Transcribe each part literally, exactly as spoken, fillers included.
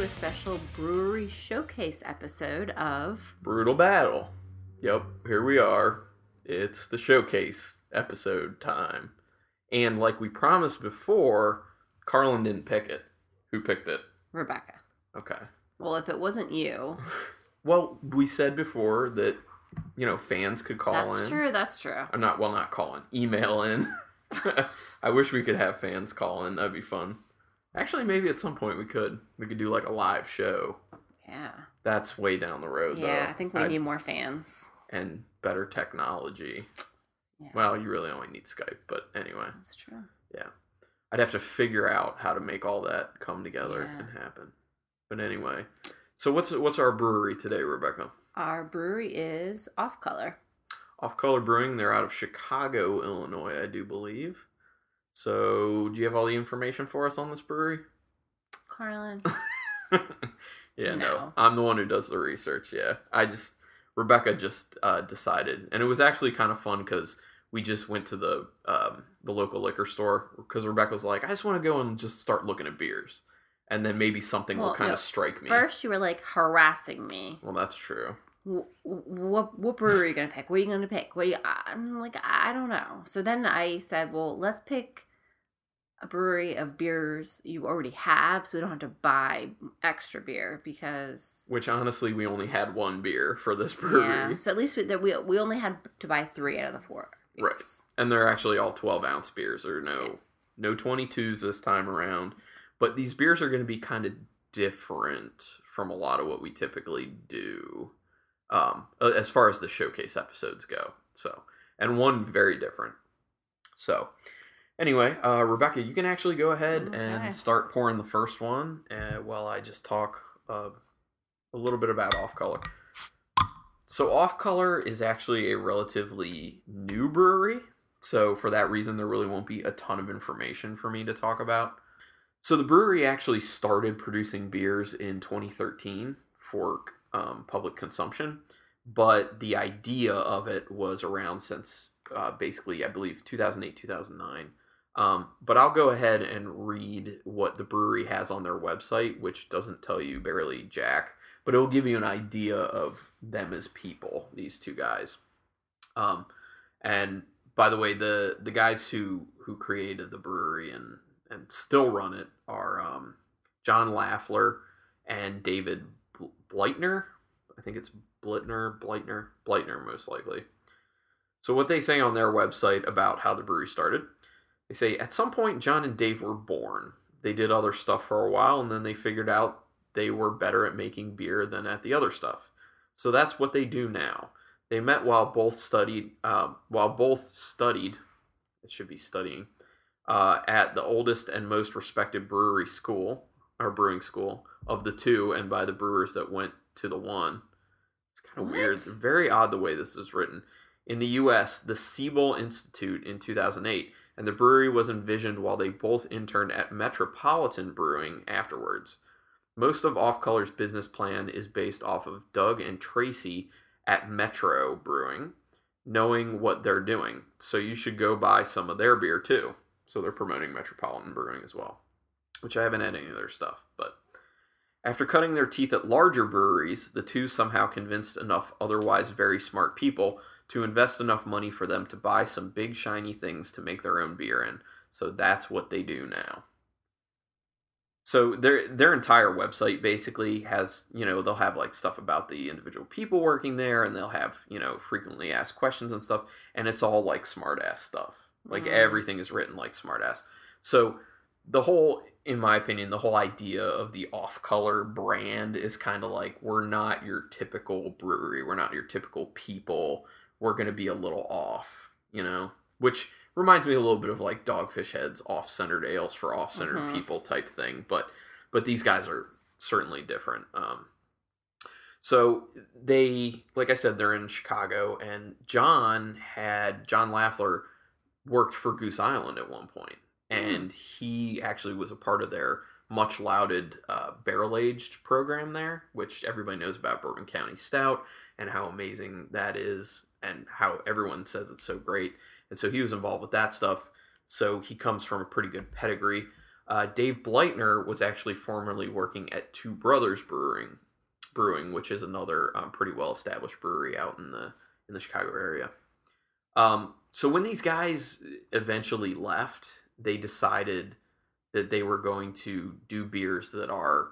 a special brewery showcase episode of Brutal Battle. Yep, here we are. It's the showcase episode time. And like we promised before, Carlin didn't pick it. Who picked it? Rebecca. Okay. Well, if it wasn't you... Well, we said before that, you know, fans could call that's in. That's true, that's true. Or not, well, not call in. Email in. I wish we could have fans call in. That'd be fun. Actually, maybe at some point we could. We could do like a live show. Yeah. That's way down the road, though. Yeah, I think we I'd, need more fans. And better technology. Yeah. Well, you really only need Skype, but anyway. That's true. Yeah. I'd have to figure out how to make all that come together yeah. and happen. But anyway. So what's what's our brewery today, Rebecca? Our brewery is Off Color. Off Color Brewing. They're out of Chicago, Illinois, I do believe. So, do you have all the information for us on this brewery? Carlin. yeah, no. no. I'm the one who does the research, yeah. I just, Rebecca just uh, decided. And it was actually kind of fun because we just went to the um, the local liquor store because Rebecca was like, I just want to go and just start looking at beers. And then maybe something well, will kind no, of strike me. First, you were like harassing me. Well, that's true. What, what, what brewery are you going to pick? What are you going to pick? What are you, I'm like, I don't know. So then I said, well, let's pick a brewery of beers you already have so we don't have to buy extra beer because... Which, honestly, we only had one beer for this brewery. Yeah, so at least we, we, we only had to buy three out of the four beers. Right. And they're actually all twelve-ounce beers. There are no, yes. no twenty-twos this time around. But these beers are going to be kind of different from a lot of what we typically do. Um, as far as the showcase episodes go. So, and one very different. So, anyway, uh, Rebecca, you can actually go ahead okay. and start pouring the first one uh, while I just talk uh, a little bit about Off Color. So, Off Color is actually a relatively new brewery. So, for that reason, there really won't be a ton of information for me to talk about. So, the brewery actually started producing beers in twenty thirteen for Um, public consumption, but the idea of it was around since uh, basically, I believe, two thousand eight, two thousand nine. Um, but I'll go ahead and read what the brewery has on their website, which doesn't tell you barely jack, but it'll give you an idea of them as people, these two guys. Um, and by the way, the, the guys who, who created the brewery and, and still run it are um, John Laffler and David Bleitner. I think it's Blittner, Bleitner, Bleitner most likely. So what they say on their website about how the brewery started, they say, at some point John and Dave were born. They did other stuff for a while and then they figured out they were better at making beer than at the other stuff. So that's what they do now. They met while both studied, uh, while both studied, it should be studying, uh, at the oldest and most respected brewery school, or brewing school, of the two, and by the brewers that went to the one. It's kind of weird. It's very odd the way this is written. In the U S, the Siebel Institute in two thousand eight, and the brewery was envisioned while they both interned at Metropolitan Brewing afterwards. Most of Off Color's business plan is based off of Doug and Tracy at Metro Brewing, knowing what they're doing. So you should go buy some of their beer too. So they're promoting Metropolitan Brewing as well, which I haven't had any of their stuff, but after cutting their teeth at larger breweries, the two somehow convinced enough otherwise very smart people to invest enough money for them to buy some big shiny things to make their own beer in. So that's what they do now. So their their entire website basically has, you know, they'll have like stuff about the individual people working there, and they'll have, you know, frequently asked questions and stuff, and it's all like smart ass stuff. Like mm. everything is written like smart ass. So the whole, in my opinion, the whole idea of the Off Color brand is kind of like, we're not your typical brewery. We're not your typical people. We're going to be a little off, you know, which reminds me a little bit of like Dogfish Head's off-centered ales for off-centered mm-hmm. people type thing. But, but these guys are certainly different. Um, so they, like I said, they're in Chicago, and John had, John Laffler worked for Goose Island at one point. And he actually was a part of their much lauded uh, barrel-aged program there, which everybody knows about Bourbon County Stout and how amazing that is and how everyone says it's so great. And so he was involved with that stuff. So he comes from a pretty good pedigree. Uh, Dave Bleitner was actually formerly working at Two Brothers Brewing, Brewing, which is another um, pretty well established brewery out in the in the Chicago area. Um, so when these guys eventually left, they decided that they were going to do beers that are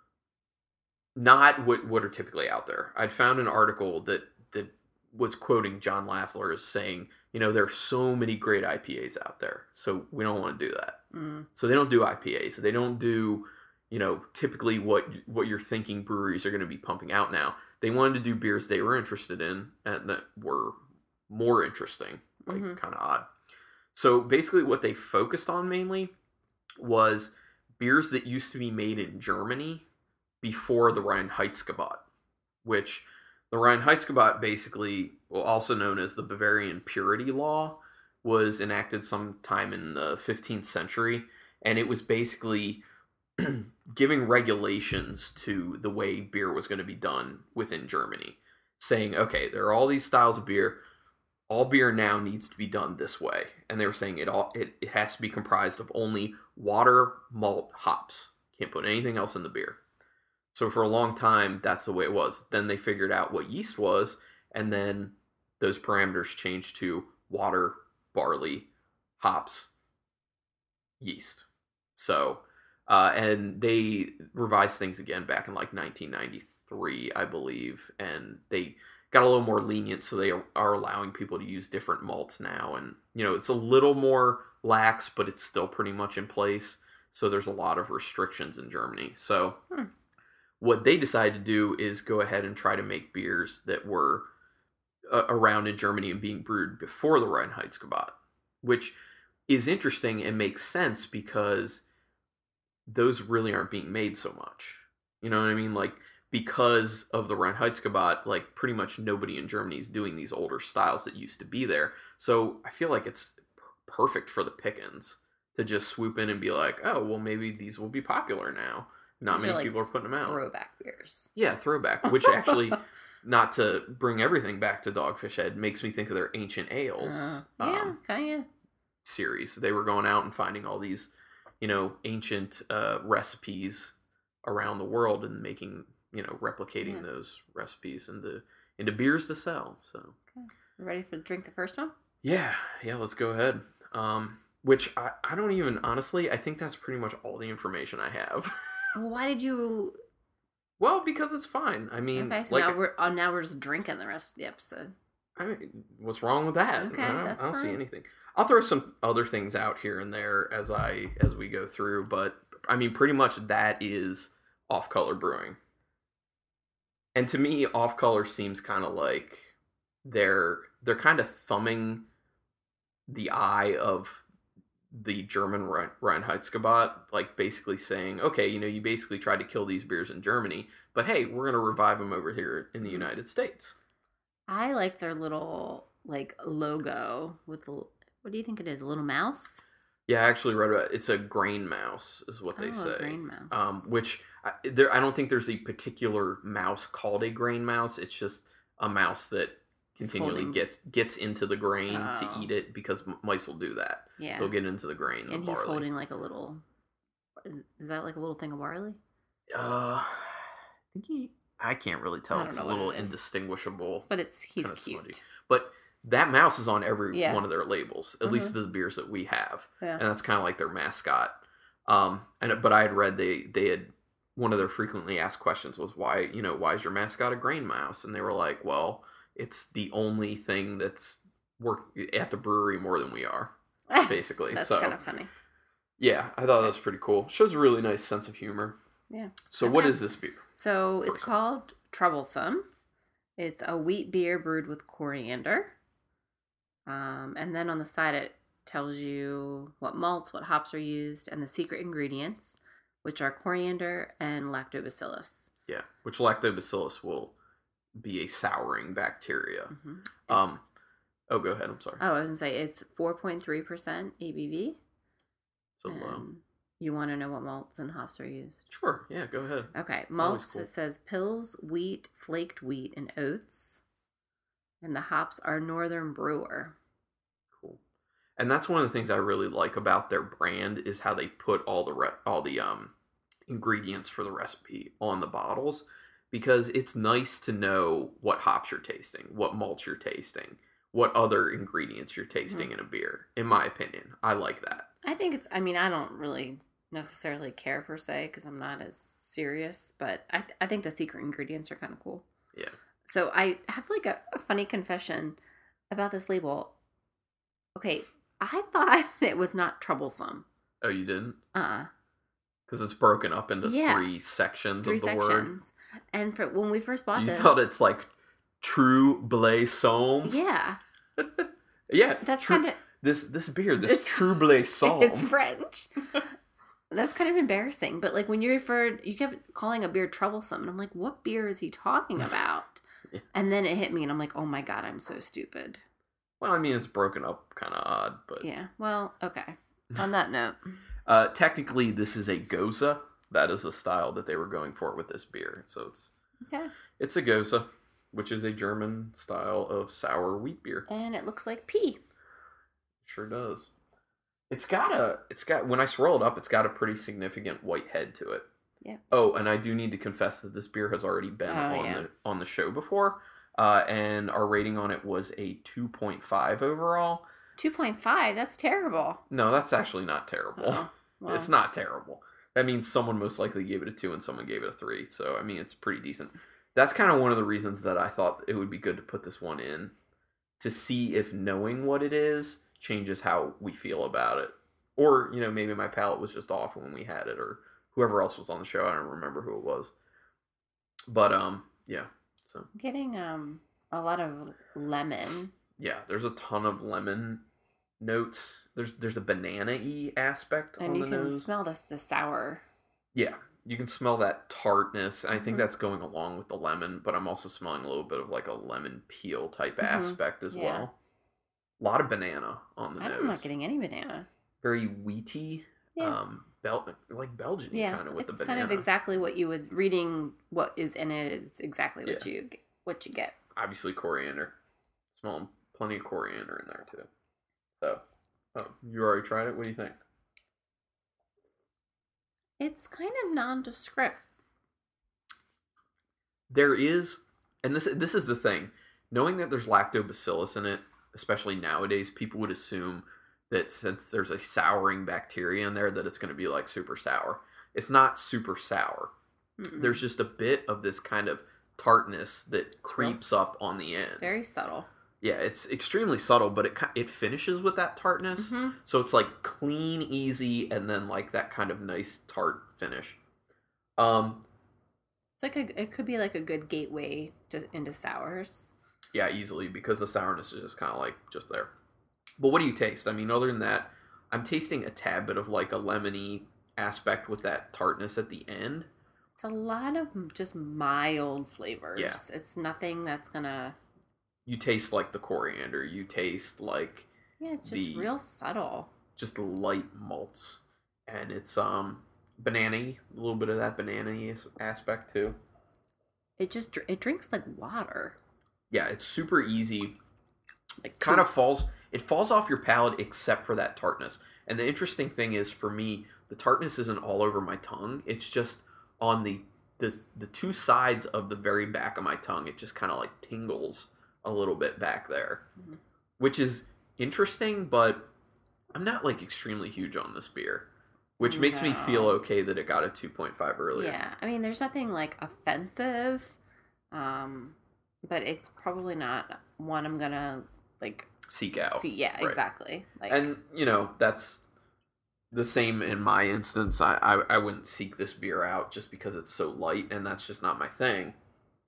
not what, what are typically out there. I'd found an article that that was quoting John Lafler as saying, you know, there are so many great I P As out there, so we don't want to do that. Mm. So they don't do I P As. They don't do, you know, typically what what you're thinking breweries are going to be pumping out now. They wanted to do beers they were interested in and that were more interesting, like Mm-hmm. kind of odd. So basically what they focused on mainly was beers that used to be made in Germany before the Reinheitsgebot, which the Reinheitsgebot basically, well, also known as the Bavarian Purity Law, was enacted sometime in the fifteenth century, and it was basically giving regulations to the way beer was going to be done within Germany, saying, okay, there are all these styles of beer. All beer now needs to be done this way. And they were saying it all it, it has to be comprised of only water, malt, hops. Can't put anything else in the beer. So for a long time, that's the way it was. Then they figured out what yeast was, and then those parameters changed to water, barley, hops, yeast. So, uh, and they revised things again back in like nineteen ninety-three, I believe, and they got a little more lenient, so they are allowing people to use different malts now. And, you know, it's a little more lax, but it's still pretty much in place. So there's a lot of restrictions in Germany. So Hmm. what they decided to do is go ahead and try to make beers that were uh, around in Germany and being brewed before the Reinheitsgebot, which is interesting and makes sense because those really aren't being made so much. You know what I mean? Like, because of the Reinheitsgebot, like, pretty much nobody in Germany is doing these older styles that used to be there. So I feel like it's perfect for the pickins to just swoop in and be like, oh, well, maybe these will be popular now. Not These many are, like, people are putting them out. Throwback beers. Yeah, throwback, which actually, not to bring everything back to Dogfish Head, makes me think of their Ancient Ales Uh, yeah, um, kind of. series. They were going out and finding all these, you know, ancient uh, recipes around the world and making, you know, replicating Yeah. those recipes into into beers to sell. So, Okay. Ready for drink the first one? yeah, yeah, let's go ahead. Um, which I, I don't even, honestly, I think that's pretty much all the information I have. Well, why did you? Well, because it's fine. I mean, Okay, so like, now we're oh, now we're just drinking the rest of the episode. I mean, what's wrong with that? Okay, I don't, that's I don't see fine. anything. I'll throw some other things out here and there as I as we go through, but I mean, pretty much that is off color brewing. And to me, off color seems kind of like they're they're kind of thumbing the eye of the German Rhein- Reinheitsgebot, like basically saying, okay, you know, you basically tried to kill these beers in Germany, but hey, we're gonna revive them over here in the United States. I like their little like logo with the. What do you think it is? A little mouse? Yeah, I actually read about it. It's a grain mouse, is what they Oh, say. a grain mouse. Um, which I, there, I don't think there's a particular mouse called a grain mouse. It's just a mouse that Just continually holding- gets gets into the grain Oh. to eat it because m- mice will do that. Yeah, They'll get into the grain. and the he's barley. holding like a little. Is, is that like a little thing of barley? Uh, I think he. I can't really tell. I don't It's know a what little it is. indistinguishable. But it's he's kinda cute. smutty. But that mouse is on every Yeah. one of their labels, at Mhm. least the beers that we have, Yeah. and that's kind of like their mascot. Um, and but I had read they they had one of their frequently asked questions was why you know why is your mascot a grain mouse, and they were like, well, it's the only thing that's work at the brewery more than we are, basically. That's so kind of funny. yeah, I thought that was pretty cool. Shows a really nice sense of humor. Yeah. So what Okay. is this beer? So it's First one. called Troublesome. It's a wheat beer brewed with coriander. Um, and then on the side it tells you what malts, what hops are used, and the secret ingredients, which are coriander and lactobacillus. Yeah, which lactobacillus will be a souring bacteria. hmm Um, oh, go ahead. I'm sorry. Oh, I was gonna say it's four point three percent A B V. So low. And you want to know what malts and hops are used? Sure. Yeah, go ahead. Okay, malts, cool. it says pills, wheat, flaked wheat, and oats. And the hops are Northern Brewer. Cool. And that's one of the things I really like about their brand is how they put all the re- all the um ingredients for the recipe on the bottles, because it's nice to know what hops you're tasting, what malts you're tasting, what other ingredients you're tasting mm-hmm. in a beer. In my opinion, I like that. I think it's, I mean, I don't really necessarily care per se because I'm not as serious, but I, th- I think the secret ingredients are kind of cool. Yeah. So I have like a, a funny confession about this label. Okay, I thought it was not troublesome. Oh, you didn't? Uh-uh. Because it's broken up into yeah. three sections three of the sections. word. And for when we first bought you this... You thought it's like true blé somme? Yeah. yeah. That's true, kind of... This this beer, this true blé somme. It's French. That's kind of embarrassing. But like when you referred... You kept calling a beer troublesome. And I'm like, what beer is he talking about? yeah. And then it hit me and I'm like, oh my God, I'm so stupid. Well, I mean, it's broken up kind of odd, but... Yeah, well, okay. On that note... Uh, technically, this is a Goza. That is the style that they were going for with this beer. So it's okay. It's a Goza, which is a German style of sour wheat beer. And it looks like pea. Sure does. It's got a... It's got... When I swirl it up, it's got a pretty significant white head to it. Yeah. Oh, and I do need to confess that this beer has already been oh, on yeah. the on the show before. Uh, and our rating on it was a two point five overall. two point five? That's terrible. No, that's actually not terrible. Oh, well. It's not terrible. That means someone most likely gave it a two and someone gave it a three. So, I mean, it's pretty decent. That's kind of one of the reasons that I thought it would be good to put this one in, to see if knowing what it is changes how we feel about it. Or, you know, maybe my palate was just off when we had it, or whoever else was on the show. I don't remember who it was. But, um, yeah. So I'm getting um a lot of lemon. Yeah, there's a ton of lemon notes. There's there's a banana-y aspect and on the nose. And you can smell the, the sour. Yeah, you can smell that tartness. I think mm-hmm. that's going along with the lemon, but I'm also smelling a little bit of like a lemon peel type mm-hmm. aspect as yeah. well. A lot of banana on the I'm nose. I'm not getting any banana. Very wheaty. Yeah. Um, Bel- like Belgian yeah, kind of with the banana. It's kind of exactly what you would, reading what is in it is exactly what yeah. you what you get. Obviously coriander. Smelling plenty of coriander in there too. So, oh, you already tried it? What do you think? It's kind of nondescript. There is, and this this is the thing, knowing that there's lactobacillus in it, especially nowadays, people would assume that since there's a souring bacteria in there, that it's going to be like super sour. It's not super sour. Mm-mm. There's just a bit of this kind of tartness that creeps up on the end. Very subtle. Yeah, it's extremely subtle, but it it finishes with that tartness. Mm-hmm. So it's like clean, easy, and then like that kind of nice tart finish. Um, it's like a it could be like a good gateway to into sours. Yeah, easily, because the sourness is just kind of like just there. But what do you taste? I mean, other than that, I'm tasting a tad bit of like a lemony aspect with that tartness at the end. It's a lot of just mild flavors. Yeah. It's nothing that's gonna... You taste like the coriander. You taste like... Yeah, it's just the, real subtle. Just light malts. And it's um banana-y. A little bit of that banana-y aspect too. It just... It drinks like water. Yeah, it's super easy. Like kind of falls... It falls off your palate except for that tartness. And the interesting thing is, for me, the tartness isn't all over my tongue. It's just on the the, the two sides of the very back of my tongue. It just kind of like tingles a little bit back there. Mm-hmm. Which is interesting, but I'm not like extremely huge on this beer. Which no. makes me feel okay that it got a two point five earlier. Yeah, I mean, there's nothing like offensive. Um, but it's probably not one I'm gonna like... seek out. See, yeah, right. exactly. Like, and, you know, that's the same in my instance. I, I, I wouldn't seek this beer out just because it's so light, and that's just not my thing.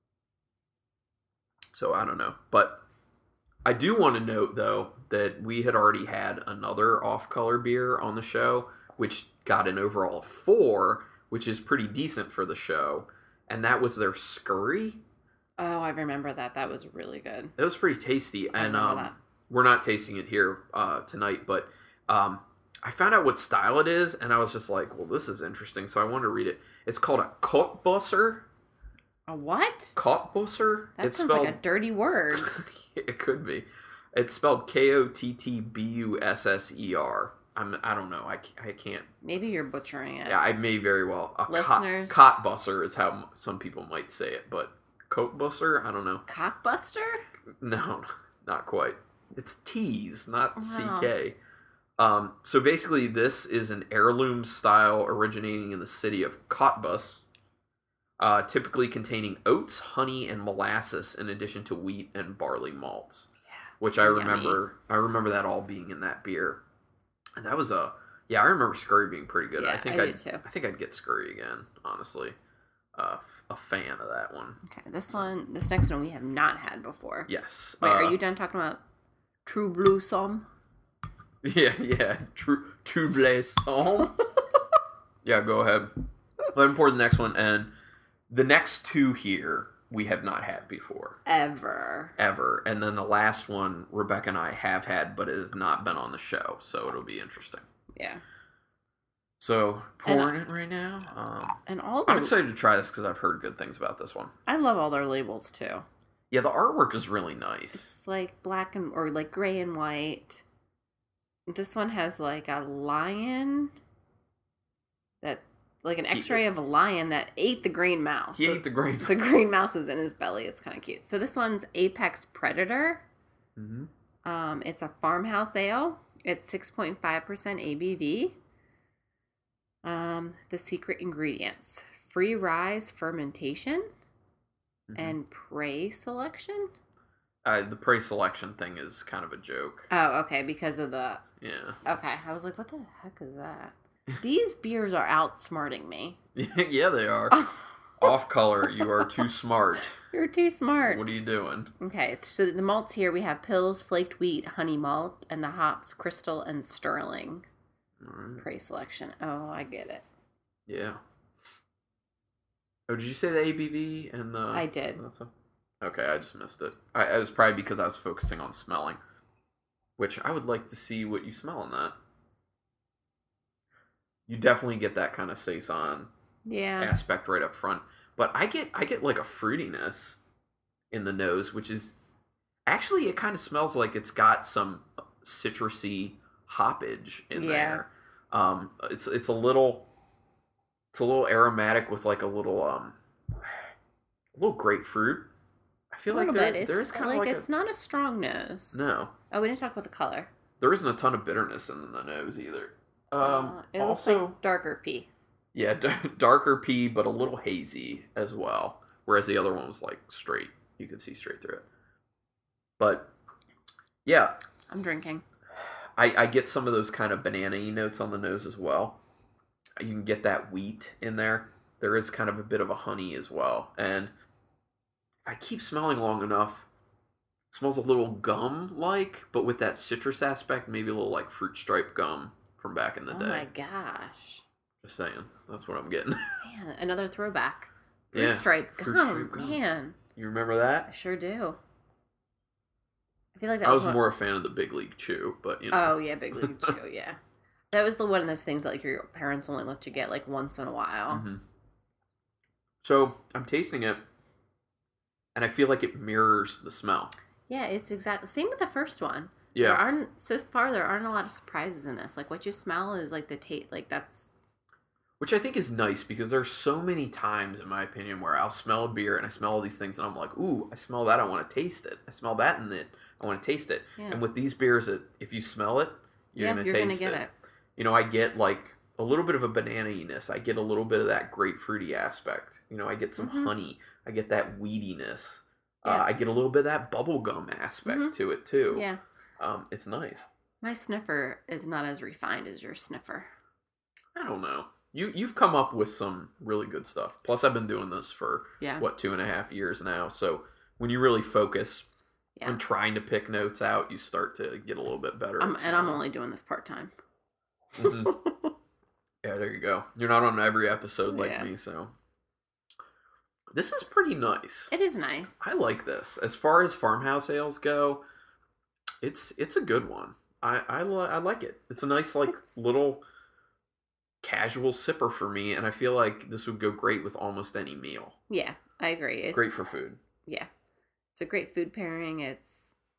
So, I don't know. But I do want to note, though, that we had already had another off-color beer on the show, which got an overall four, which is pretty decent for the show, and that was their Scurry. Oh, I remember that. That was really good. It was pretty tasty, I and remember um, that. We're not tasting it here uh, tonight, but um, I found out what style it is, and I was just like, well, this is interesting, so I wanted to read it. It's called a Kottbusser. A what? Kottbusser. That it's sounds spelled... like a dirty word. It could be. It's spelled K O T T B U S S E R. I'm, I don't know. I, I can't. Maybe you're butchering it. Yeah, I may very well. A Listeners. Cot, cotbusser is how some people might say it, but coatbusser? I don't know. Cockbuster? No, not quite. It's T's, not Wow. C K. Um, so basically, this is an heirloom style originating in the city of Cottbus, uh, typically containing oats, honey, and molasses, in addition to wheat and barley malts. Yeah. Which I Yummy. remember. I remember that all being in that beer, and that was a yeah. I remember Scurry being pretty good. Yeah, I think I I'd, do too. I think I'd get Scurry again. Honestly, uh, a fan of that one. Okay, this one, this next one we have not had before. Yes. Wait, uh, are you done talking about True Blue Somme? Yeah, yeah. True, true blaze song. Yeah, go ahead. Let me pour the next one, and the next two here we have not had before. Ever. Ever. And then the last one, Rebecca and I have had, but it has not been on the show, so it'll be interesting. Yeah. So, pouring And, it right now. Um, And all I'm the, excited to try this because I've heard good things about this one. I love all their labels too. Yeah, the artwork is really nice. It's like black and, or like gray and white. This one has like a lion that, like an He- x-ray of a lion that ate the green mouse. He So ate the green. the green mouse is in his belly. It's kind of cute. So this one's Apex Predator. Mm-hmm. Um, it's a farmhouse ale. It's six point five percent A B V. Um, the secret ingredients: free rise fermentation Mm-hmm. and prey selection. Uh, the prey selection thing is kind of a joke. Oh, okay, because of the... Yeah. Okay, I was like, what the heck is that? These beers are outsmarting me. Yeah, they are. Off color, you are too smart. You're too smart. What are you doing? Okay, so the malts here, we have Pils, Flaked Wheat, Honey Malt, and the hops, Crystal and Sterling. All right. Prey selection. Oh, I get it. Yeah. Oh, did you say the A B V and the... I did. That's a- Okay, I just missed it. I, it was probably because I was focusing on smelling. Which, I would like to see what you smell in that. You definitely get that kind of saison Yeah. aspect right up front. But I get I get like a fruitiness in the nose, which is... Actually, it kind of smells like it's got some citrusy hoppage in Yeah. there. Um, it's it's a little... It's a little aromatic with like a little um, a little grapefruit. I feel A like little there, bit. It's there is kind of like, like it's a, not a strong nose. no. Oh, we didn't talk about the color. There isn't a ton of bitterness in the nose either. Um, Uh, it looks also, like darker pea. yeah, d- darker pea, but a little hazy as well. Whereas the other one was like straight. You could see straight through it. But yeah, I'm drinking. I, I get some of those kind of banana-y notes on the nose as well. You can get that wheat in there. There is kind of a bit of a honey as well. And I keep smelling long enough. It smells a little gum-like, but with that citrus aspect, maybe a little like fruit stripe gum from back in the Oh day. my gosh. Just saying. That's what I'm getting. Man, another throwback. Fruit Yeah, stripe fruit gum. stripe gum. Man, You remember I that? sure do. I feel like that I was, was one... more a fan of the Big League Chew, but you know. Oh, yeah, Big League Chew, yeah. That was the one of those things that like your parents only let you get like once in a while. Mm-hmm. So I'm tasting it, and I feel like it mirrors the smell. Yeah, it's exactly same with the first one. Yeah. There aren't so far. There aren't a lot of surprises in this. Like what you smell is like the taste. Like that's Which I think is nice because there's so many times, in my opinion, where I'll smell a beer and I smell all these things and I'm like, ooh, I smell that. I want to taste it. I smell that in it. I want to taste it. Yeah. And with these beers, it, if you smell it, you're yeah. going to You're taste gonna get it. it. You know, I get like a little bit of a banana-iness. I get a little bit of that grapefruity aspect. You know, I get some Mhm. honey. I get that weediness. Yeah. Uh, I get a little bit of that bubblegum aspect Mhm. to it, too. Yeah. Um, it's nice. My sniffer is not as refined as your sniffer. I don't know. You, you've come up with some really good stuff. Plus, I've been doing this for, Yeah. what, two and a half years now. So when you really focus Yeah. on trying to pick notes out, you start to get a little bit better. I'm, at and I'm smelling. only doing this part time. Mhm. Yeah, there you go. You're not on every episode like Yeah. me, so. This is pretty nice. It is nice. I like this. As far as farmhouse ales go, it's it's a good one. I I, li- I like it. It's a nice like It's- little casual sipper for me, and I feel like this would go great with almost any meal. Yeah, I agree. It's Great for food. Yeah, it's a great food pairing. It's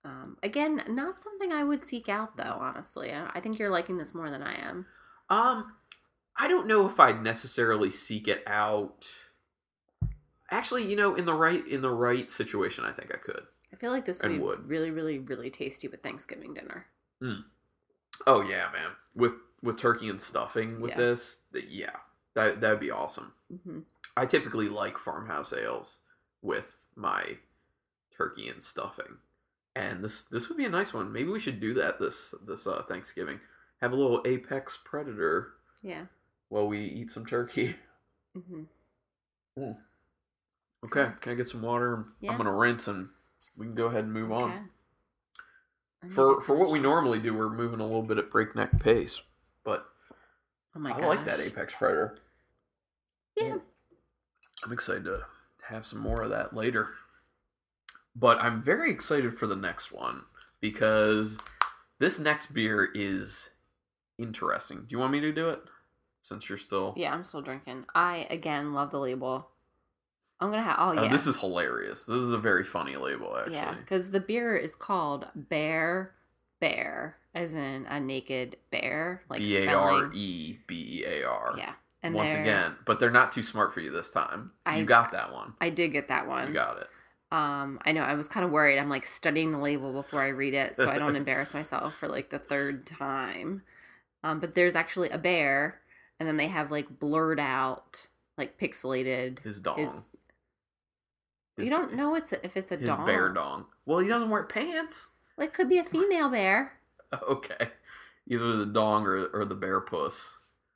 Um, again, not something I would seek out, though, honestly. I, I think you're liking this more than I am. Um, I don't know if I'd necessarily seek it out. Actually, you know, in the right in the right situation, I think I could. I feel like this would And be would. really, really, really tasty with Thanksgiving dinner. Mm. Oh yeah, man. With with turkey and stuffing with Yeah. this, th- yeah, that that'd be awesome. Mm-hmm. I typically like farmhouse ales with my turkey and stuffing, and this this would be a nice one. Maybe we should do that this this uh, Thanksgiving. Have a little apex predator. Yeah. While we eat some turkey. Mm-hmm. Mm. Okay, can I get some water? Yeah. I'm gonna rinse and we can go ahead and move Okay. on. I need For to for what we finish. normally do, we're moving a little bit at breakneck pace, but Oh my I gosh. like that apex predator. Yeah. I'm excited to have some more of that later. But I'm very excited for the next one because this next beer is interesting. Do you want me to do it? Since you're still... Yeah, I'm still drinking. I, again, love the label. I'm going to have... Oh, Oh, yeah. this is hilarious. This is a very funny label, actually. Yeah, because the beer is called Bear Bear, as in a naked bear. Like B A R E B E A R. Yeah. And Once they're- again, but they're not too smart for you this time. I- you got that one. I did get that one. You got it. Um, I know, I was kind of worried. I'm like studying the label before I read it so I don't embarrass myself for like the third time. Um, but there's actually a bear, and then they have like blurred out, like pixelated. His dong. His, His- you don't know it's if it's a His dong. bear dong. Well, he doesn't wear pants. Like, could be a female bear. Okay. Either the dong or, or the bear puss.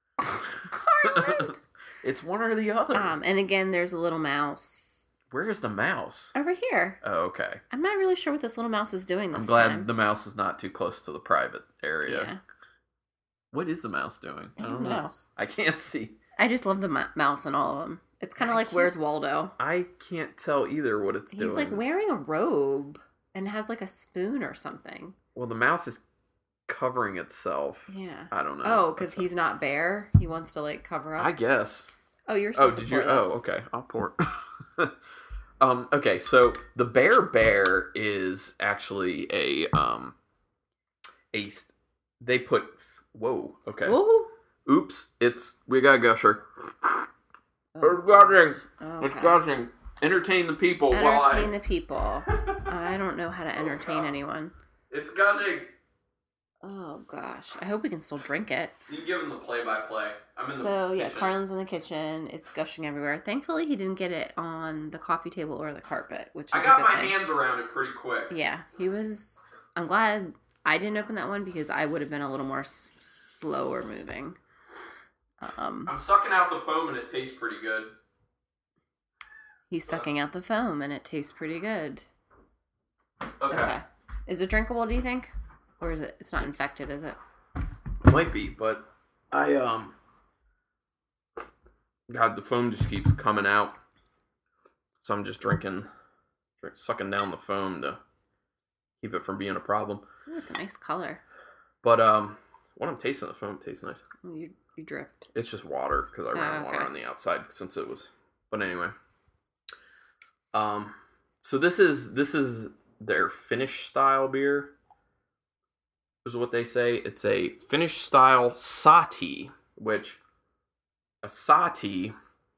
Carlin! It's one or the other. Um, and again, there's a little mouse Where is the mouse? over here. Oh, okay. I'm not really sure what this little mouse is doing this I'm glad time. the mouse is not too close to the private area. Yeah. What is the mouse doing? I don't know. I can't see. I just love the mo- mouse in all of them. It's kind of I like can't- Where's Waldo? I can't tell either what it's He's doing. like wearing a robe and has like a spoon or something. Well, the mouse is covering itself. Yeah. I don't know. Oh, because he's not bear. He wants to like cover up. I guess. Oh, you're Oh, supposed did to you? pour Oh, this. okay. I'll pour. um. Okay. So the Bear Bear is actually a um. A. s- They put. Whoa. Okay. Woohoo! Oops. It's we got gusher. Oh, It's gushing. It's okay. gushing. Entertain the people while I. Entertain the people. I don't know how to entertain God. anyone. It's gushing. Oh gosh, I hope we can still drink it. You give them the play-by-play. I'm in So the yeah, kitchen. Carlin's in the kitchen. It's gushing everywhere. Thankfully, he didn't get it on the coffee table or the carpet, which is I a got good my thing. hands around it pretty quick. Yeah, he was. I'm glad I didn't open that one because I would have been a little more s- slower moving. Um, I'm sucking out the foam and it tastes pretty good. he's sucking out the foam and it tastes pretty good. Okay. Okay, is it drinkable? Do you think, or is it? It's not infected, is it? Might be, but I um God, the foam just keeps coming out. So I'm just drinking drink, sucking down the foam to keep it from being a problem. Ooh, it's a nice color. But um when I'm tasting the foam, it tastes nice. Ooh, you you dripped. It's just water because I ran Oh, water okay. on the outside since it was. But anyway, um, so this is this is their Finnish style beer. Is what they say. It's a Finnish style sati, which a sati.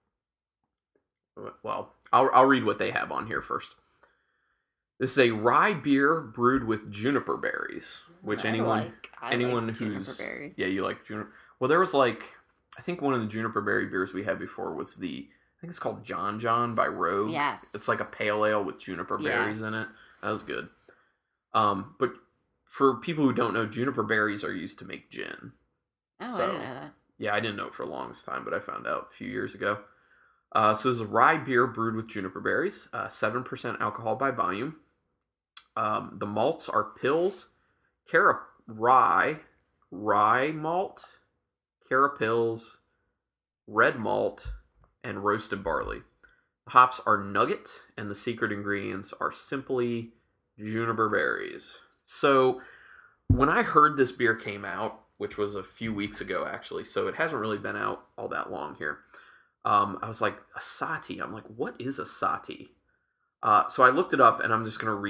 Well, I'll I'll read what they have on here first. This is a rye beer brewed with juniper berries, which I anyone like, I anyone like juniper who's berries. yeah, you like juniper. Well, there was like I think one of the juniper berry beers we had before was the I think it's called John John by Rogue. Yes. It's like a pale ale with juniper berries in it. Yes. That was good. Um, but for people who don't know, juniper berries are used to make gin. Oh, I So- didn't know that. Yeah, I didn't know it for the longest time, but I found out a few years ago. Uh, so this is a rye beer brewed with juniper berries, uh, seven percent alcohol by volume. Um, the malts are Pils, Cara Rye, Rye Malt, Cara Pils, Red Malt, and roasted barley. The hops are Nugget, and the secret ingredients are simply juniper berries. So when I heard this beer came out, which was a few weeks ago actually, so it hasn't really been out all that long here. Um, I was like, a sati. I'm like, what is a sati? Uh, so I looked it up, and I'm just going to read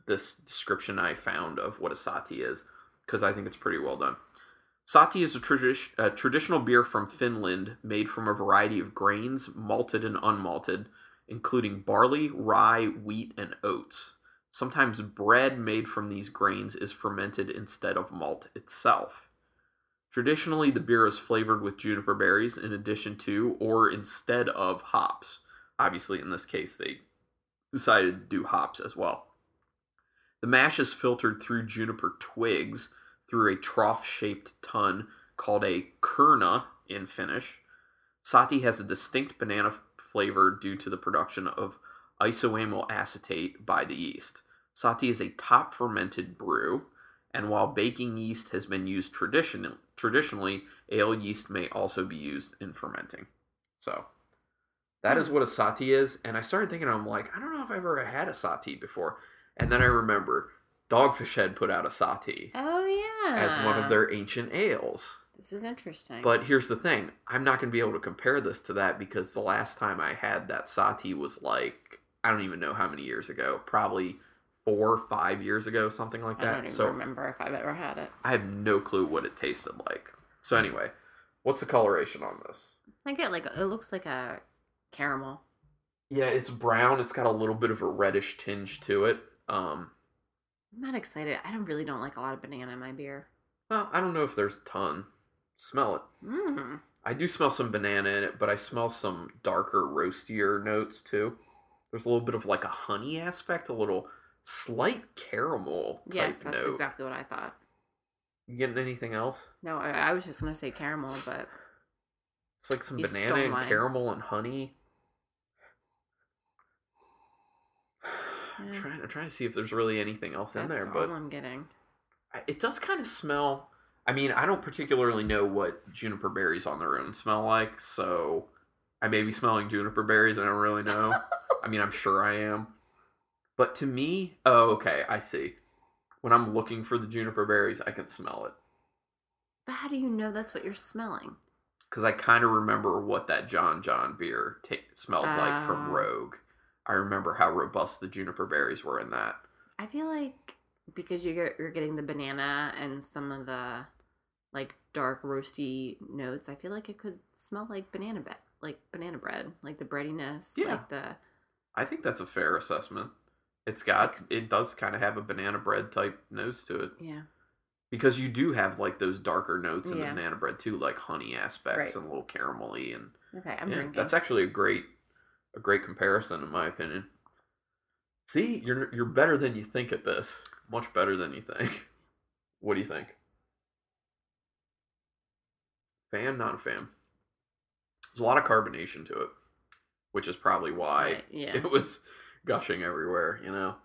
this description I found of what a sati is, because I think it's pretty well done. Sati is a, tradi- a traditional beer from Finland made from a variety of grains, malted and unmalted, including barley, rye, wheat, and oats. Sometimes bread made from these grains is fermented instead of malt itself. Traditionally, the beer is flavored with juniper berries in addition to or instead of hops. Obviously, in this case, they decided to do hops as well. The mash is filtered through juniper twigs through a trough-shaped tun called a kurna in Finnish. Sati has a distinct banana flavor due to the production of isoamyl acetate by the yeast. Sati is a top fermented brew, and while baking yeast has been used tradition- traditionally, ale yeast may also be used in fermenting. So, that is what a sati is, and I started thinking, I'm like, I don't know if I've ever had a sati before. And then I remember Dogfish Head put out a sati. Oh, yeah. As one of their ancient ales. This is interesting. But here's the thing. I'm not going to be able to compare this to that because the last time I had that sati was like, I don't even know how many years ago. Probably four, five years ago, something like that. I don't even so remember if I've ever had it. I have no clue what it tasted like. So anyway, what's the coloration on this? I get like, it looks like a caramel. Yeah, it's brown. It's got a little bit of a reddish tinge to it. Um, I'm not excited. I don't really don't like a lot of banana in my beer. Well, I don't know if there's a ton. Smell it. Mm. I do smell some banana in it, but I smell some darker, roastier notes too. There's a little bit of like a honey aspect, a little slight caramel type Yes, that's note. exactly what I thought. You getting anything else? No, I, I was just going to say caramel, but... It's like some You banana stole and mine. caramel and honey. Yeah. I'm trying. I'm trying to see if there's really anything else That's in there, all but I'm getting. I- it does kind of smell. I mean, I don't particularly know what juniper berries on their own smell like, so I may be smelling juniper berries. I don't really know. I mean, I'm sure I am, but to me, oh, okay, I see. When I'm looking for the juniper berries, I can smell it But how do you know that's what you're smelling? because I kind of remember what that John John beer ta smelled like from Oh. Rogue. I remember how robust the juniper berries were in that. I feel like because you're you're getting the banana and some of the like dark roasty notes, I feel like it could smell like banana bread, like banana bread, like the breadiness, Yeah. like the I think that's a fair assessment. It's got, Like- it does kind of have a banana bread type nose to it. yeah. Because you do have like those darker notes in Yeah. the banana bread too, like honey aspects Right. and a little caramelly, and Okay, I'm yeah, drinking. that's actually a great, a great comparison in my opinion. See, you're you're better than you think at this. Much better than you think. What do you think? Fan, not a fan. There's a lot of carbonation to it, which is probably why Right, yeah. it was gushing everywhere, you know?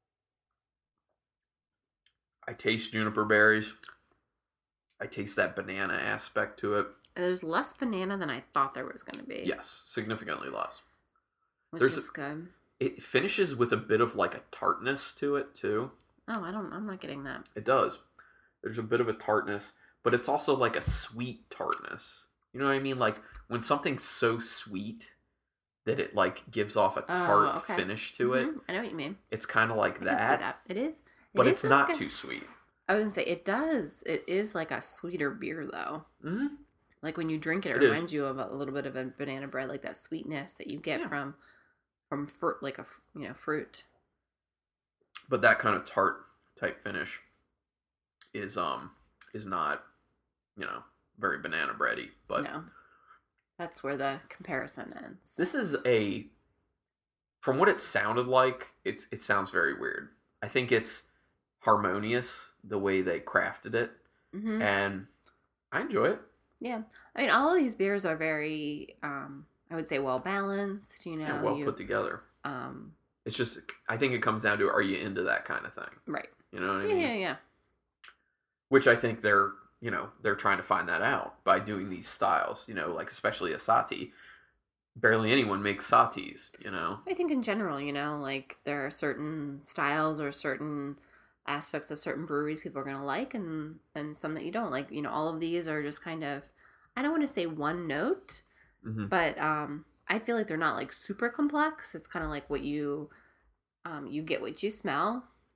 I taste juniper berries. I taste that banana aspect to it. There's less banana than I thought there was going to be. Yes, significantly less. which there's is a- good. It finishes with a bit of like a tartness to it too. Oh, I don't. I'm not getting that. It does. There's a bit of a tartness, but it's also like a sweet tartness. You know what I mean? Like when something's so sweet that it like gives off a tart Oh, okay. finish to it. Mhm, I know what you mean. It's kind of like I that, can see that. It is. It but is it's like not a- too sweet. I was gonna say it does. It is like a sweeter beer though. hmm Like when you drink it, it, It is. reminds you of a little bit of a banana bread, like that sweetness that you get Yeah. from from fruit, like a f- you know fruit. But that kind of tart type finish is um is not, you know, very banana bready. But no, that's where the comparison ends. this is a, from what it sounded like, it's it sounds very weird. I think it's harmonious the way they crafted it, hmm and I enjoy it. Yeah, I mean, all of these beers are very, um, I would say, well balanced. You know, Yeah, well you, put together. um, It's just, I think it comes down to, are you into that kind of thing? right. You know what I Yeah, mean? yeah, yeah. Which I think they're, you know, they're trying to find that out by doing these styles. You know, like especially a sati. Barely anyone makes satis. You know. I think in general, you know, like there are certain styles or certain aspects of certain breweries people are gonna like, and and some that you don't like. You know, all of these are just kind of, I don't want to say one note, hmm but um, I feel like they're not like super complex. It's kind of like what you, um, you get what you smell,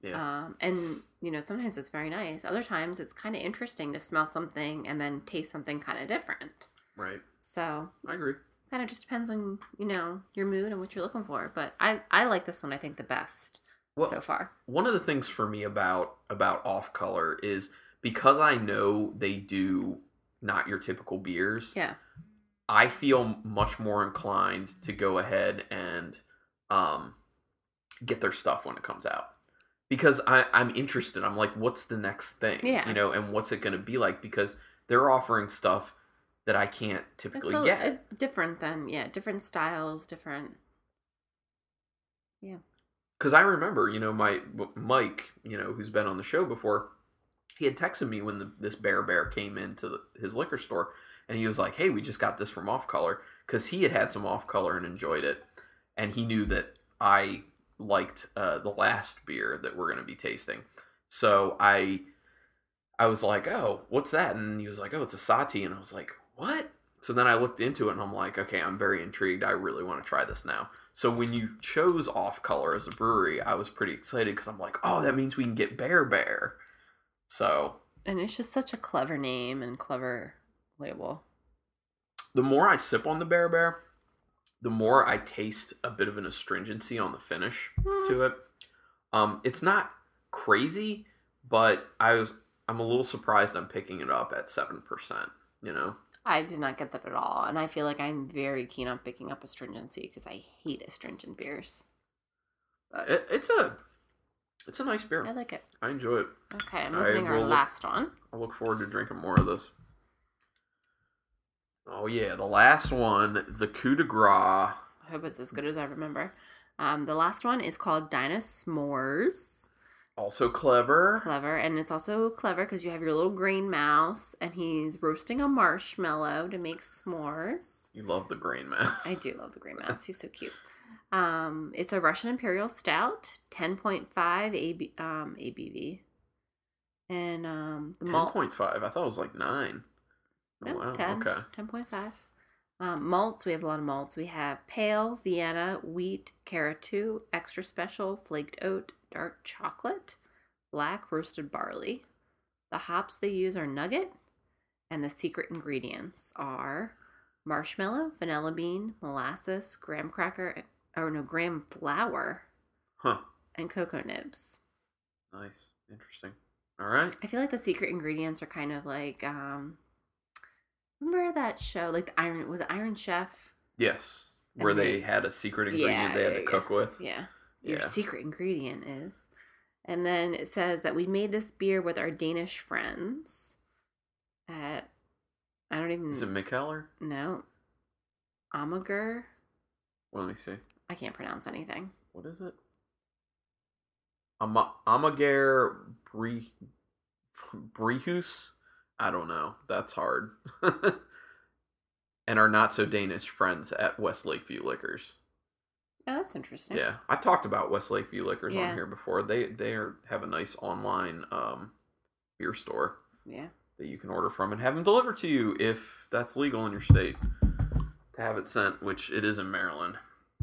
Yeah. Um, and, you know, sometimes it's very nice. Other times it's kind of interesting to smell something and then taste something kind of different. Right. So I agree. Kind of just depends on, you know, your mood and what you're looking for. But I, I like this one, I think, the best well, so far. One of the things for me about about Off Color is because I know they do not your typical beers. Yeah. I feel much more inclined to go ahead and um, get their stuff when it comes out. Because I, I'm interested. I'm like, what's the next thing? Yeah. You know, and what's it going to be like? Because they're offering stuff that I can't typically it's a, get. A different than, yeah, different styles, different, yeah. Because I remember, you know, my Mike, you know, who's been on the show before, he had texted me when the, this Bear Bear came into the, his liquor store, and he was like, hey, we just got this from Off Color, because he had had some Off Color and enjoyed it, and he knew that I liked uh, the last beer that we're going to be tasting. So I I was like, oh, what's that? And he was like, oh, it's a Sati. And I was like, what? So then I looked into it, and I'm like, okay, I'm very intrigued. I really want to try this now. So when you chose Off Color as a brewery, I was pretty excited because I'm like, oh, that means we can get Bear Bear. So. And it's just such a clever name and clever label. The more I sip on the Bear Bear, the more I taste a bit of an astringency on the finish mm. to it. Um, it's not crazy, but I was I'm a little surprised I'm picking it up at seven percent, you know? I did not get that at all, and I feel like I'm very keen on picking up astringency because I hate astringent beers. But it, it's a it's a nice beer. I like it. I enjoy it. Okay, I'm opening our last look, one. I look forward to drinking more of this. Oh yeah, the last one, the Coup de Gras. I hope it's as good as I remember. Um, the last one is called Dinah S'mores. Also clever. Clever. And it's also clever because you have your little green mouse and he's roasting a marshmallow to make s'mores. You love the green mouse. I do love the green mouse. He's so cute. Um, it's a Russian Imperial Stout, ten point five A B, um, A B V. And um, the malt... ten point five? I thought it was like nine. Oh, No, wow. ten, Okay. ten point five. Um, malts, we have a lot of malts. We have pale, Vienna, wheat, Caratu, extra special, flaked oat, dark chocolate, black roasted barley. The hops they use are nugget, and the secret ingredients are marshmallow, vanilla bean, molasses, graham cracker, or no, graham flour, huh, and cocoa nibs. Nice. Interesting. All right. I feel like the secret ingredients are kind of like, um, remember that show, like the Iron, was it Iron Chef? Yes. Where they, they had a secret ingredient yeah, they had yeah, to yeah. cook with. Yeah. Your yeah. secret ingredient is. And then it says that we made this beer with our Danish friends at, I don't even... Is it Mikkeller? No. Amager? Let me see. I can't pronounce anything. What is it? Am- Amager Bre- Brehus? I don't know. That's hard. And our not so Danish friends at West Lakeview Liquors. Oh, that's interesting. Yeah, I've talked about West Lakeview Liquors yeah. on here before. They they are, have a nice online um, beer store. Yeah. That you can order from and have them delivered to you if that's legal in your state to have it sent, which it is in Maryland.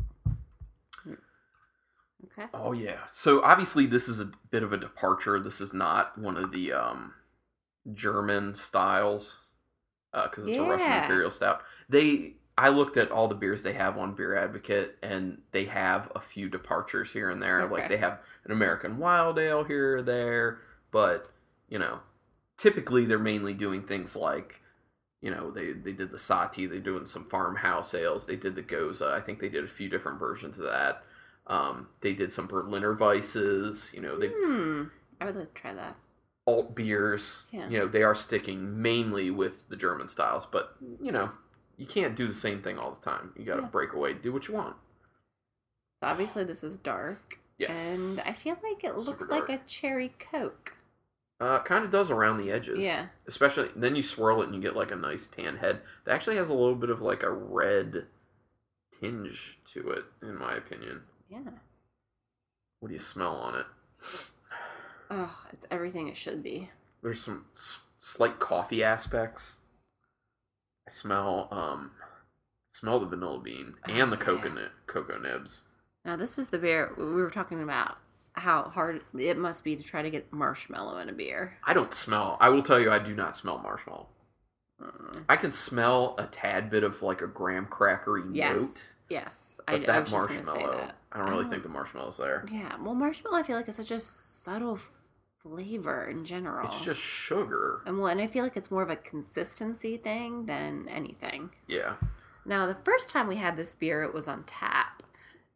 Okay. Oh yeah. So obviously this is a bit of a departure. This is not one of the um, German styles because uh, it's yeah. a Russian Imperial Stout. They I looked at all the beers they have on Beer Advocate, and they have a few departures here and there. Okay. Like they have an American Wild Ale here or there, but you know, typically they're mainly doing things like, you know, they, they did the Sati, they're doing some farmhouse ales, they did the Goza. I think they did a few different versions of that. Um, they did some Berliner Weisses, you know, they hmm. I would like to try that. Alt beers, yeah. you know, they are sticking mainly with the German styles, but you know, you can't do the same thing all the time. You got to yeah. break away, do what you want. So obviously this is dark. Yes. And I feel like it looks Super like dark. a cherry Coke. Uh, kind of does around the edges. Yeah. Especially, then you swirl it and you get like a nice tan head. That actually has a little bit of like a red tinge to it, in my opinion. Yeah. What do you smell on it? Oh, it's everything it should be. There's some s- slight coffee aspects. I smell, um, smell the vanilla bean and oh, the coconut yeah. cocoa nibs. Now this is the beer we were talking about how hard it must be to try to get marshmallow in a beer. I don't smell. I will tell you, I do not smell marshmallow. Mm. I can smell a tad bit of like a graham crackery Yes, note. yes. But I, that I was just gonna say marshmallow, that. I don't I really don't- think the marshmallow's there. Yeah, well, marshmallow I feel like is such a subtle f- flavor in general. It's just sugar. and well, and I feel like it's more of a consistency thing than anything. Yeah. Now, the first time we had this beer, it was on tap,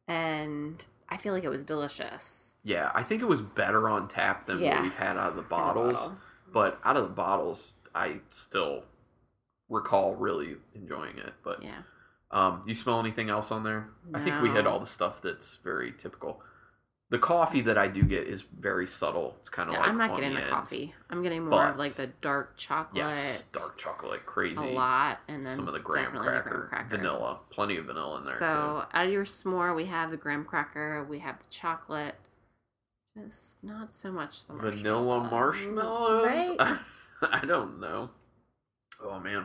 and I feel like it was delicious. Yeah, I think it was better on tap than Yeah. what we've had out of the In the bottles. bottle. But out of the bottles, I still recall really enjoying it. But Yeah. um, you smell anything else on there? I think we hit No. all the stuff that's very typical. The coffee that I do get is very subtle. It's kind of Yeah, like I'm not on getting the the end. coffee. I'm getting more But- of like the dark chocolate. Yes, dark chocolate, crazy. A lot, and then Some of the graham definitely cracker, the graham cracker. vanilla, plenty of vanilla in there So too. out of your s'more, we have the graham cracker, we have the chocolate. Just not so much the Vanilla marshmallow. marshmallows? Right? I don't know. Oh man,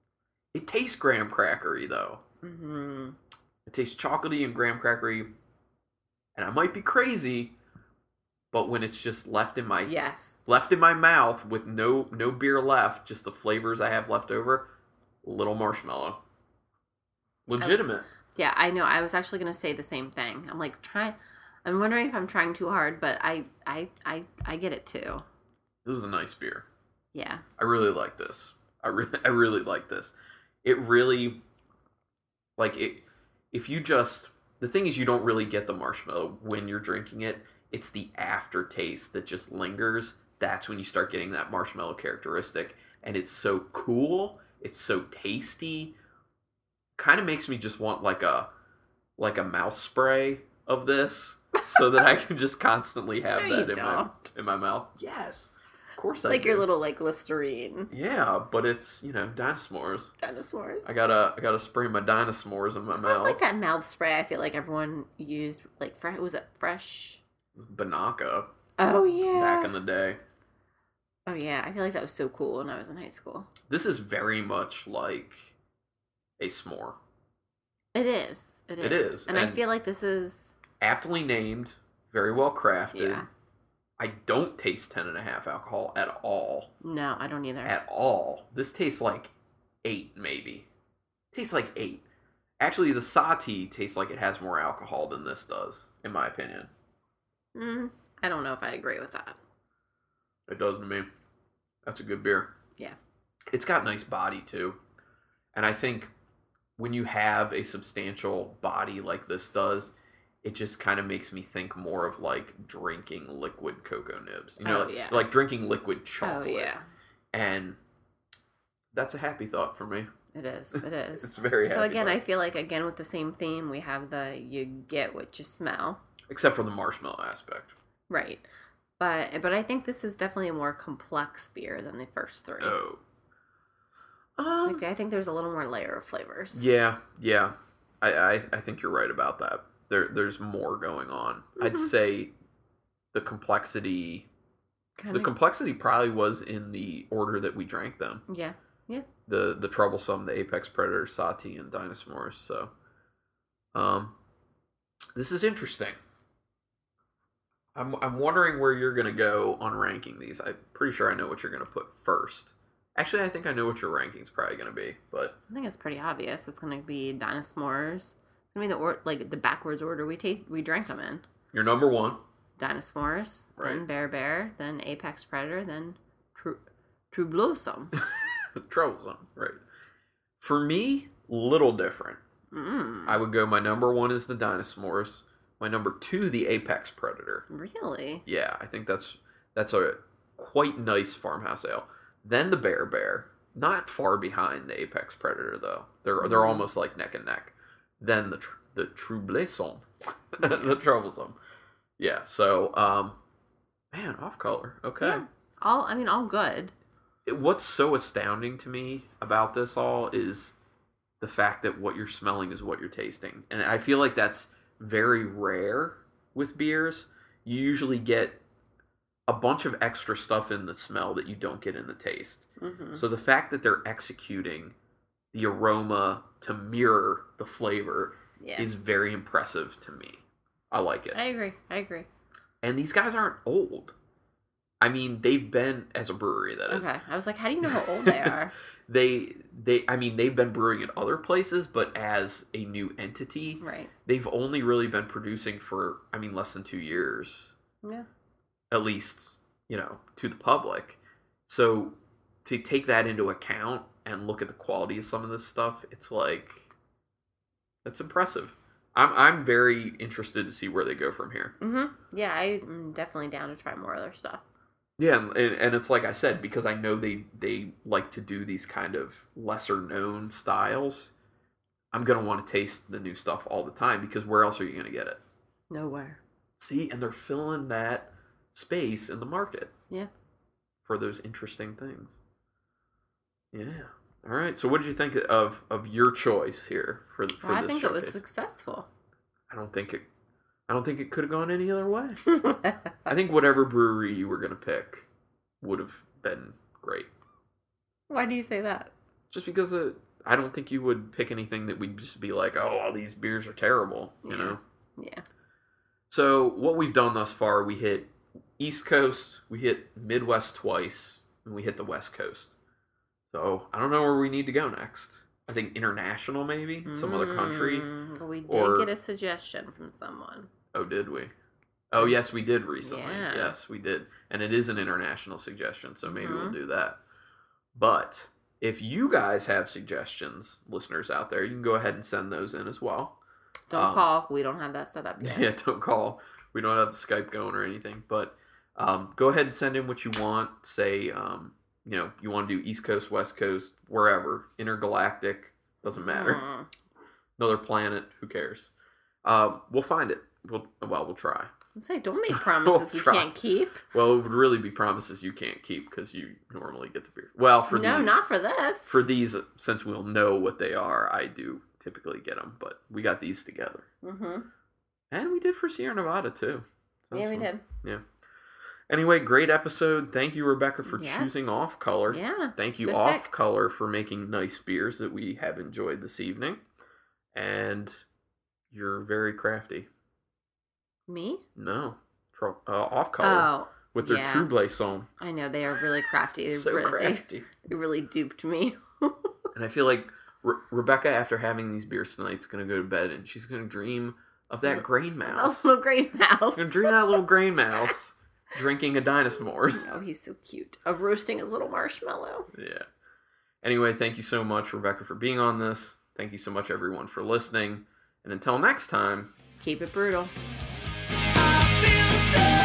it tastes graham crackery though. Mm-hmm. It tastes chocolatey and graham crackery, and I might be crazy, but when it's just left in my Yes. left in my mouth with no no beer left, just the flavors I have left over, little marshmallow. Legitimate. Yeah, I know. I was actually gonna say the same thing. I'm like trying. I'm wondering if I'm trying too hard, but I, I, I, I get it too. This is a nice beer. Yeah. I really like this. I really, I really like this. It really, like it. If you just, the thing is, you don't really get the marshmallow when you're drinking it. It's the aftertaste that just lingers. That's when you start getting that marshmallow characteristic, and it's so cool. It's so tasty. Kind of makes me just want like a, like a mouth spray of this, so that I can just constantly have No, you that in my don't. in my mouth. Yes, of course I Like do. your little like Listerine Yeah, but it's, you know, dinosaurs. dinosaurs. I gotta I gotta spray my dinosaurs in my It's mouth. like that mouth spray. I feel like everyone used like fresh. Was it fresh? Banaka Oh yeah. back in the day. Oh yeah. I feel like that was so cool when I was in high school. This is very much like a s'more. It is. It is. It is, And, I and- feel like this is. Aptly named, very well crafted. Yeah. I don't taste ten and a half alcohol at all. No, I don't either. At all. This tastes like eight, maybe. Tastes like eight. Actually, the Sati tastes like it has more alcohol than this does, in my opinion. Mm, I don't know if I agree with that. It does to me. That's a good beer. Yeah. It's got nice body too. And I think when you have a substantial body like this does, it just kind of makes me think more of like drinking liquid cocoa nibs. You know, Oh, like, yeah. like drinking liquid chocolate. Oh yeah. And that's a happy thought for me. It is. It is. It's very So happy again, thought. I feel like again with the same theme, we have the you get what you smell. Except for the marshmallow aspect. Right. But but I think this is definitely a more complex beer than the first three. Oh. Um, Like I think there's a little more layer of flavors. yeah, yeah. I, I, I think you're right about that. There There's more going on. I'd Mhm. say the complexity... Kind The of. complexity probably was in the order that we drank them. Yeah. Yeah. The the troublesome, the apex predator, Sati, and dinosaurs. So, um, this is interesting. I'm I'm wondering where you're gonna go on ranking these. I'm pretty sure I know what you're gonna put first. Actually, I think I know what your ranking's probably gonna be. But I think it's pretty obvious. It's gonna be dinosaurs. It's gonna be the or like the backwards order we taste we drank them in. your number one, Dinosaurs, then Right. Bear Bear, then Apex Predator, then True True Blossom. troublesome, right? For me, little different. Mm, I would go. My number one is the dinosaurs. My number two, the apex predator. really? Yeah, I think that's that's a quite nice farmhouse ale. Then the Bear Bear, not far behind the Apex Predator though. They're they're Mhm. almost like neck and neck. Then the tr- the Troublesome, the troublesome. Yeah. So, um, man, off color. Okay. Yeah. All I mean, all good. It- what's so astounding to me about this all is the fact that what you're smelling is what you're tasting, and I feel like that's very rare with beers. You usually get a bunch of extra stuff in the smell that you don't get in the taste. Mm-hmm. So the fact that they're executing the aroma to mirror the flavor Yeah, is very impressive to me. I like it. I agree. I agree. And these guys aren't old. I mean, they've been, as a brewery, that is. Okay. I was like, how do you know how old they are? they, they, I mean, they've been brewing in other places, but as a new entity, right. they've only really been producing for, I mean, less than two years. Yeah. At least, you know, to the public. So to take that into account and look at the quality of some of this stuff, it's like, that's impressive. I'm I'm very interested to see where they go from here. Mm-hmm. Yeah, I'm definitely down to try more other stuff. Yeah, and, and it's like I said, because I know they, they like to do these kind of lesser-known styles, I'm going to want to taste the new stuff all the time, because where else are you going to get it? Nowhere. See, and they're filling that space in the market. Yeah. For those interesting things. Yeah. All right, so what did you think of, of your choice here for, for well, this I think showcase? it was successful. I don't think it... I don't think it could have gone any other way. I think whatever brewery you were going to pick would have been great. Why do you say that? Just because it, I don't think you would pick anything that would just be like, oh, all these beers are terrible, you yeah. know? Yeah. So what we've done thus far, we hit East Coast, we hit Midwest twice, and we hit the West Coast. So I don't know where we need to go next. I think international, maybe? Some mm, other country? We did or, get a suggestion from someone. Oh, did we? Oh, yes, we did recently. Yeah. Yes, we did. And it is an international suggestion, so maybe mm-hmm. we'll do that. But if you guys have suggestions, listeners out there, you can go ahead and send those in as well. Don't um, call. We don't have that set up yet. Yeah, don't call. We don't have the Skype going or anything. But um, go ahead and send in what you want. Say, um, you know, you want to do East Coast, West Coast, wherever. Intergalactic. Doesn't matter. Mm. Another planet. Who cares? Um, we'll find it. We'll, well, we'll try. I'm saying, don't make promises we'll we can't keep. Well, it would really be promises you can't keep because you normally get the beer. Well, for no, these, not for this. For these, since we'll know what they are, I do typically get them. But we got these together. Mm-hmm. And we did for Sierra Nevada, too. So yeah, we fun. did. Yeah. Anyway, great episode. Thank you, Rebecca, for yeah. choosing Off Color. Yeah. Thank you, Good Off pick. Color, for making nice beers that we have enjoyed this evening. And you're very crafty. Me? No. Uh, Off Color. Oh. With their yeah. True Blason. I know, they are really crafty. So really, crafty. They, they really duped me. And I feel like Re- Rebecca, after having these beers tonight, is going to go to bed and she's going to dream of that grain mouse. That little grain mouse. She's going to dream of that little grain mouse drinking a dinosaur. Oh, he's so cute. Of roasting his little marshmallow. Yeah. Anyway, thank you so much, Rebecca, for being on this. Thank you so much, everyone, for listening. And until next time, keep it brutal. I feel so